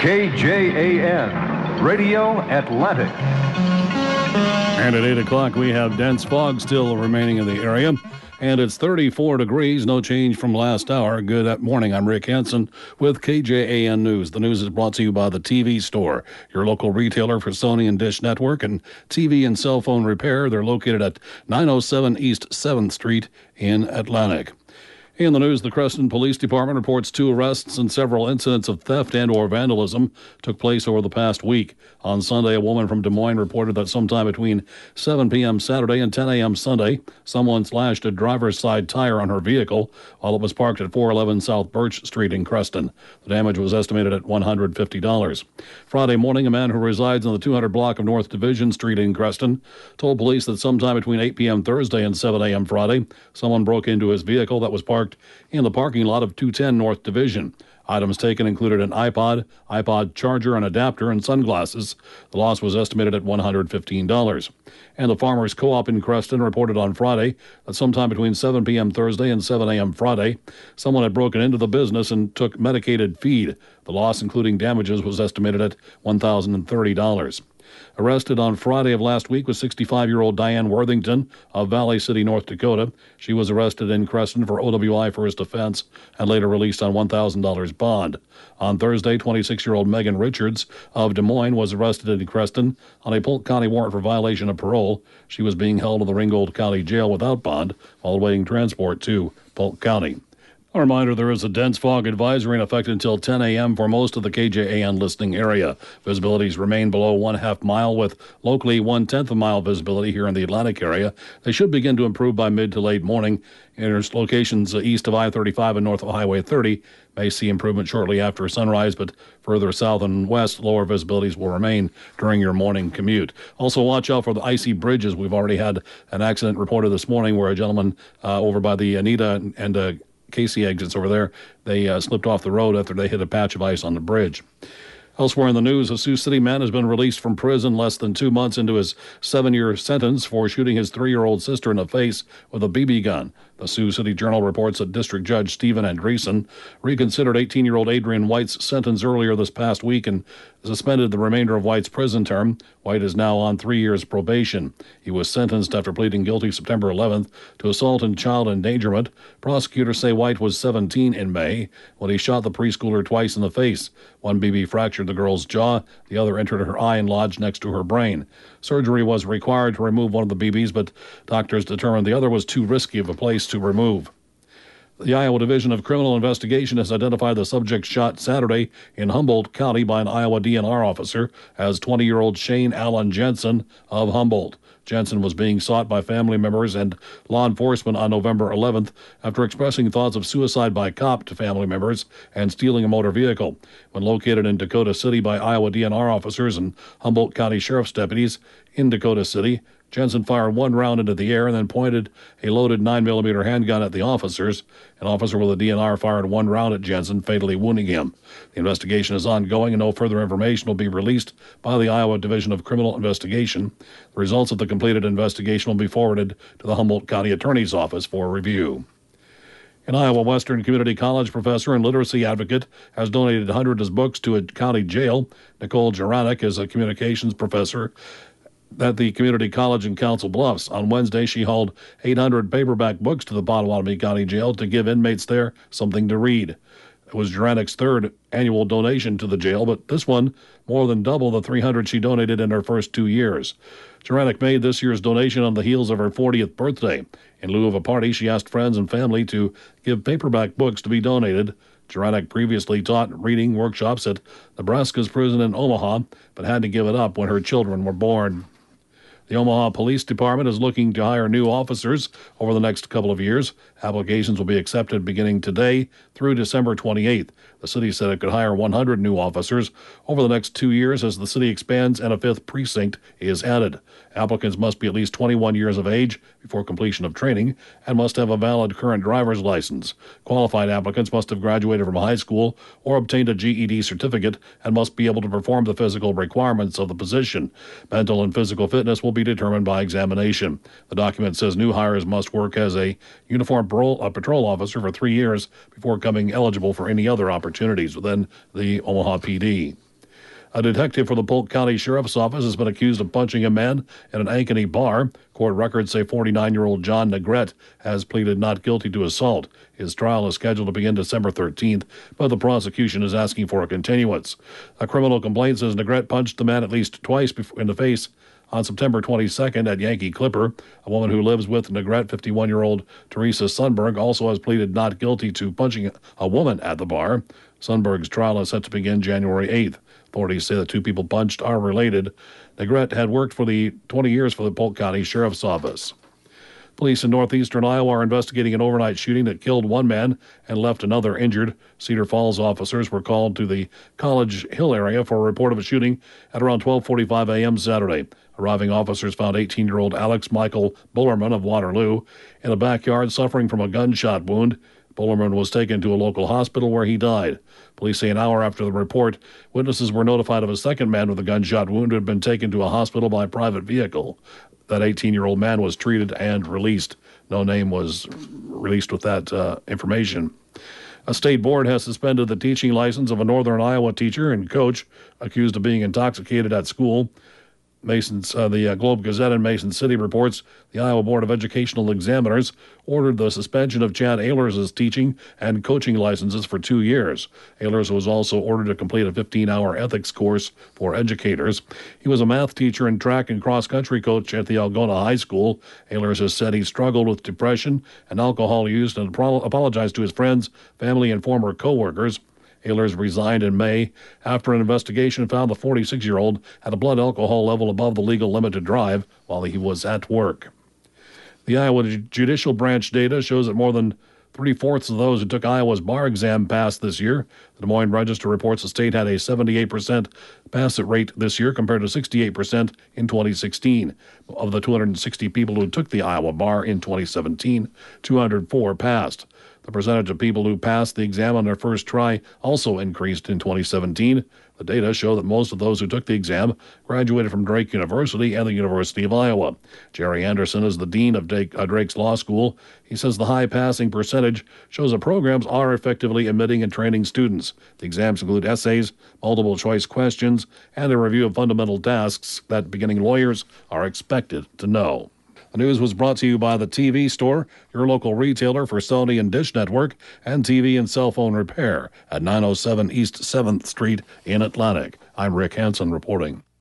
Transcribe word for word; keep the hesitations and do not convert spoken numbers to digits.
K J A N, Radio Atlantic. And at eight o'clock, we have dense fog still remaining in the area. And it's thirty-four degrees, no change from last hour. Good morning. I'm Rick Hansen with K J A N News. The news is brought to you by the T V Store, your local retailer for Sony and Dish Network and T V and cell phone repair. They're located at nine oh seven East seventh Street in Atlantic. In the news, the Creston Police Department reports two arrests and several incidents of theft and or vandalism took place over the past week. On Sunday, a woman from Des Moines reported that sometime between seven p.m. Saturday and ten a.m. Sunday, someone slashed a driver's side tire on her vehicle while it was parked at four eleven South Birch Street in Creston. The damage was estimated at one hundred fifty dollars. Friday morning, a man who resides on the two hundred block of North Division Street in Creston told police that sometime between eight p.m. Thursday and seven a.m. Friday, someone broke into his vehicle that was parked in the parking lot of two ten North Division. Items taken included an iPod, iPod charger, an adapter, and sunglasses. The loss was estimated at one hundred fifteen dollars. And the Farmers Co-op in Creston reported on Friday that sometime between seven p.m. Thursday and seven a.m. Friday, someone had broken into the business and took medicated feed. The loss, including damages, was estimated at one thousand thirty dollars. Arrested on Friday of last week was sixty-five-year-old Diane Worthington of Valley City, North Dakota. She was arrested in Creston for O W I first offense and later released on one thousand dollars bond. On Thursday, twenty-six-year-old Megan Richards of Des Moines was arrested in Creston on a Polk County warrant for violation of parole. She was being held in the Ringgold County Jail without bond while awaiting transport to Polk County. A reminder, there is a dense fog advisory in effect until ten a.m. for most of the K J A N listening area. Visibilities remain below one half mile with locally one-tenth of a mile visibility here in the Atlantic area. They should begin to improve by mid to late morning. In locations east of I thirty-five and north of Highway thirty may see improvement shortly after sunrise, but further south and west, lower visibilities will remain during your morning commute. Also, watch out for the icy bridges. We've already had an accident reported this morning where a gentleman uh, over by the Anita and uh, Casey exits over there, they uh, slipped off the road after they hit a patch of ice on the bridge. Elsewhere in the news, a Sioux City man has been released from prison less than two months into his seven-year sentence for shooting his three-year-old sister in the face with a B B gun. The Sioux City Journal reports that District Judge Stephen Andreessen reconsidered eighteen-year-old Adrian White's sentence earlier this past week and suspended the remainder of White's prison term. White is now on three years probation. He was sentenced after pleading guilty September eleventh to assault and child endangerment. Prosecutors say White was seventeen in May when he shot the preschooler twice in the face. One B B fractured the girl's jaw, the other entered her eye and lodged next to her brain. Surgery was required to remove one of the B Bs, but doctors determined the other was too risky of a place to remove. The Iowa Division of Criminal Investigation has identified the subject shot Saturday in Humboldt County by an Iowa D N R officer as twenty-year-old Shane Allen Jensen of Humboldt. Jensen was being sought by family members and law enforcement on November eleventh after expressing thoughts of suicide by cop to family members and stealing a motor vehicle. When located in Dakota City by Iowa D N R officers and Humboldt County Sheriff's deputies in Dakota City, Jensen fired one round into the air and then pointed a loaded nine millimeter handgun at the officers. An officer with a D N R fired one round at Jensen, fatally wounding him. The investigation is ongoing and no further information will be released by the Iowa Division of Criminal Investigation. The results of the completed investigation will be forwarded to the Humboldt County Attorney's Office for review. An Iowa Western Community College professor and literacy advocate has donated hundreds of books to a county jail. Nicole Jaranek is a communications professor at the Community College in Council Bluffs. On Wednesday, she hauled eight hundred paperback books to the Potawatomi County Jail to give inmates there something to read. It was Jaranek's third annual donation to the jail, but this one more than double the three hundred she donated in her first two years. Jaranek made this year's donation on the heels of her fortieth birthday. In lieu of a party, she asked friends and family to give paperback books to be donated. Jaranek previously taught reading workshops at Nebraska's prison in Omaha, but had to give it up when her children were born. The Omaha Police Department is looking to hire new officers over the next couple of years. Applications will be accepted beginning today through December twenty-eighth. The city said it could hire one hundred new officers over the next two years as the city expands and a fifth precinct is added. Applicants must be at least twenty-one years of age before completion of training and must have a valid current driver's license. Qualified applicants must have graduated from high school or obtained a G E D certificate and must be able to perform the physical requirements of the position. Mental and physical fitness will be determined by examination. The document says new hires must work as a uniformed patrol, a patrol officer for three years before becoming eligible for any other opportunities within the Omaha P D. A detective for the Polk County Sheriff's Office has been accused of punching a man at an Ankeny bar. Court records say forty-nine-year-old John Negrete has pleaded not guilty to assault. His trial is scheduled to begin December thirteenth, but the prosecution is asking for a continuance. A criminal complaint says Negrete punched the man at least twice in the face on September twenty-second at Yankee Clipper. A woman who lives with Negrete, fifty-one-year-old Teresa Sundberg, also has pleaded not guilty to punching a woman at the bar. Sundberg's trial is set to begin January eighth. Authorities say the two people punched are related. Negrete had worked for the twenty years for the Polk County Sheriff's Office. Police in northeastern Iowa are investigating an overnight shooting that killed one man and left another injured. Cedar Falls officers were called to the College Hill area for a report of a shooting at around twelve forty-five a.m. Saturday. Arriving officers found eighteen-year-old Alex Michael Bullerman of Waterloo in a backyard suffering from a gunshot wound. Bullerman was taken to a local hospital where he died. Police say an hour after the report, witnesses were notified of a second man with a gunshot wound who had been taken to a hospital by private vehicle. That eighteen-year-old man was treated and released. No name was released with that uh, information. A state board has suspended the teaching license of a northern Iowa teacher and coach accused of being intoxicated at school. Mason's, uh, the uh, Globe Gazette in Mason City reports the Iowa Board of Educational Examiners ordered the suspension of Chad Ehlers' teaching and coaching licenses for two years. Ehlers was also ordered to complete a fifteen-hour ethics course for educators. He was a math teacher and track and cross-country coach at the Algona High School. Ehlers has said he struggled with depression and alcohol use and apologized to his friends, family, and former co-workers. Ehlers resigned in May after an investigation found the forty-six-year-old had a blood alcohol level above the legal limit to drive while he was at work. The Iowa Judicial Branch data shows that more than three-fourths of those who took Iowa's bar exam passed this year. The Des Moines Register reports the state had a seventy-eight percent pass rate this year compared to sixty-eight percent in twenty sixteen. Of the two hundred sixty people who took the Iowa bar in twenty seventeen, two hundred four passed. The percentage of people who passed the exam on their first try also increased in twenty seventeen. The data show that most of those who took the exam graduated from Drake University and the University of Iowa. Jerry Anderson is the dean of Drake, uh, Drake's Law School. He says the high passing percentage shows that programs are effectively admitting and training students. The exams include essays, multiple choice questions, and a review of fundamental tasks that beginning lawyers are expected to know. The news was brought to you by the T V Store, your local retailer for Sony and Dish Network, and T V and cell phone repair at nine oh seven East seventh Street in Atlantic. I'm Rick Hansen reporting.